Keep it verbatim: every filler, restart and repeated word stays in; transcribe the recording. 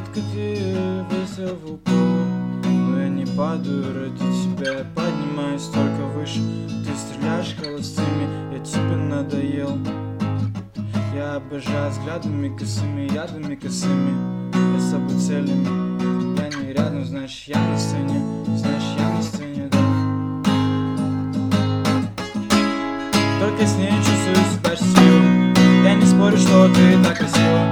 Детка, ты выстрел в упор, но я не падаю ради тебя. Я поднимаюсь только выше. Ты стреляешь холостыми, я тебе надоел. Я обожаю взглядами косыми, ядами косыми. Я с собой целями, я не рядом, значит я на сцене. Значит я на сцене, да. Только с ней чувствую себя счастливым. Я не спорю, что ты так красива.